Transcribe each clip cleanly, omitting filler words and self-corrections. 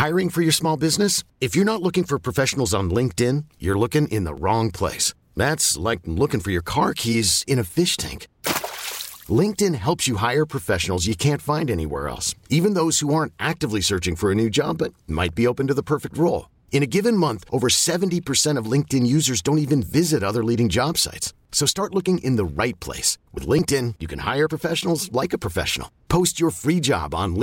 Hiring for your small business? If you're not looking for professionals on LinkedIn, you're looking in the wrong place. That's like looking for your car keys in a fish tank. LinkedIn helps you hire professionals you can't find anywhere else, even those who aren't actively searching for a new job but might be open to the perfect role. In a given month, over 70% of LinkedIn users don't even visit other leading job sites. So start looking in the right place. With LinkedIn, you can hire professionals like a professional. Post your free job on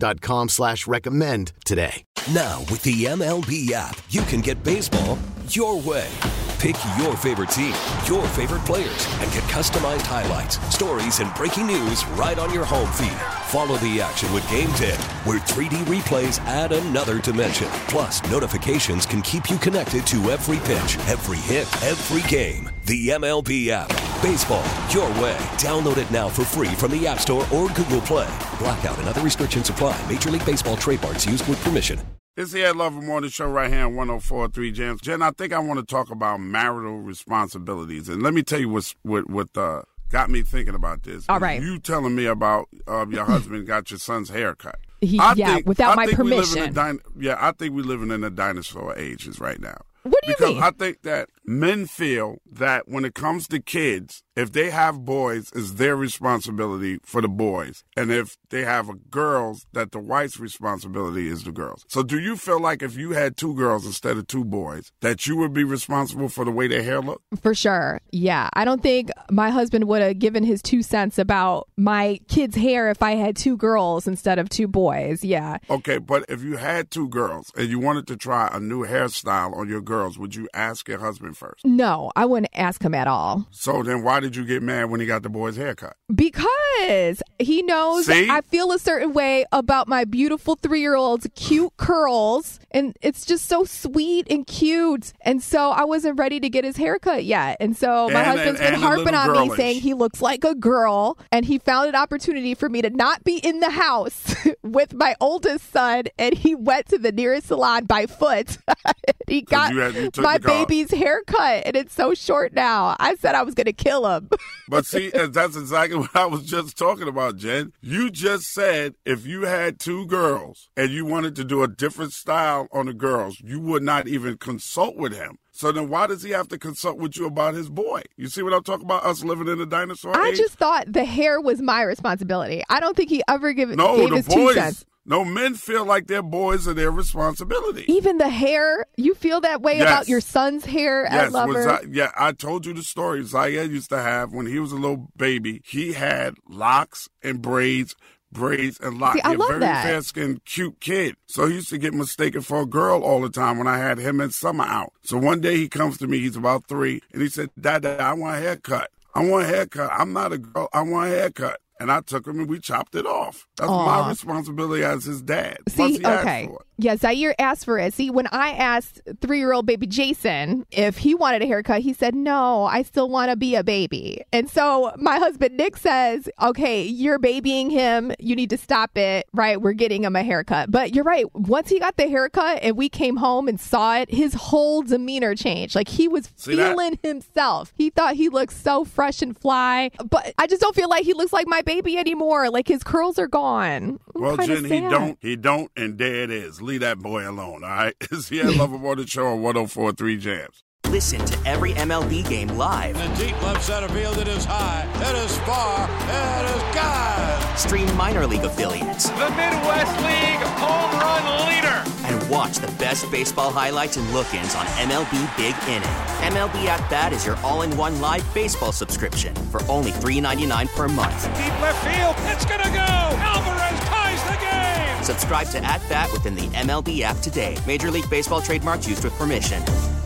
linkedin.com/recommend today. Now, with the MLB app, you can get baseball your way. Pick your favorite team, your favorite players, and get customized highlights, stories, and breaking news right on your home feed. Follow the action with Game Day, where 3D replays add another dimension. Plus, notifications can keep you connected to every pitch, every hit, every game. The MLB app. Baseball your way. Download it now for free from the App Store or Google Play. Blackout and other restrictions apply. Major League Baseball trademarks used with permission. It's the Ed Lover Morning Show right here on 104.3 Jams. Jen, I think I want to talk about marital responsibilities. And let me tell you what got me thinking about this. All right. You telling me about your husband got your son's haircut. Without my permission. I think we're living in the dinosaur ages right now. What do you mean? Because I think that men feel that when it comes to kids, if they have boys, it's their responsibility for the boys. And if they have girls, that the wife's responsibility is the girls. So do you feel like if you had two girls instead of two boys, that you would be responsible for the way their hair looked? For sure. Yeah. I don't think my husband would have given his 2 cents about my kids' hair if I had two girls instead of two boys. Yeah. Okay, but if you had two girls and you wanted to try a new hairstyle on your girls, would you ask your husband first? No, I wouldn't ask him at all. So then why did you get mad when he got the boy's haircut? Because he knows I feel a certain way about my beautiful 3-year-old's cute curls. And it's just so sweet and cute. And so I wasn't ready to get his haircut yet. And so my husband's been harping on me saying he looks like a girl. And he found an opportunity for me to not be in the house with my oldest son. And he went to the nearest salon by foot. He got my baby's haircut. And it's so short now. I said I was going to kill him. But see, that's exactly what I was just talking about, Jen. You just said if you had two girls and you wanted to do a different style on the girls, you would not even consult with him. So then why does he have to consult with you about his boy? You see what I'm talking about? Us living in the dinosaur age? I just thought the hair was my responsibility. I don't think he ever gave his 2 cents. No, men feel like their boys are their responsibility. Even the hair? You feel that way about your son's hair, Ed Lover? I told you the story Zayed used to have when he was a little baby. He had locks and braids and locks. See, I love very that. fair-skinned, cute kid. So he used to get mistaken for a girl all the time when I had him and Summer out. So one day he comes to me, he's about 3, and he said, Dad, I want a haircut. I want a haircut. I'm not a girl. I want a haircut. And I took him and we chopped it off. That's my responsibility as his dad. See, okay. Yeah, Zaire asked for it. See, when I asked 3-year-old baby Jason if he wanted a haircut, he said, no, I still want to be a baby. And so my husband, Nick, says, okay, you're babying him. You need to stop it, right? We're getting him a haircut. But you're right. Once he got the haircut and we came home and saw it, his whole demeanor changed. Like he was feeling himself. He thought he looked so fresh and fly. But I just don't feel like he looks like my baby anymore. Like his curls are gone. Well, Jen, he don't, and there it is. Leave that boy alone, all right? It's the Ed Lover Morning Show on 104.3 Jams. Listen to every MLB game live. In the deep left center field, it is high, it is far, it is gone. Stream minor league affiliates. The Midwest League home run leader. And watch the best baseball highlights and look-ins on MLB Big Inning. MLB At Bat is your all-in-one live baseball subscription for only $3.99 per month. Deep left field, it's gonna go. Alvarez ties the game. Subscribe to At Bat within the MLB app today. Major League Baseball trademarks used with permission.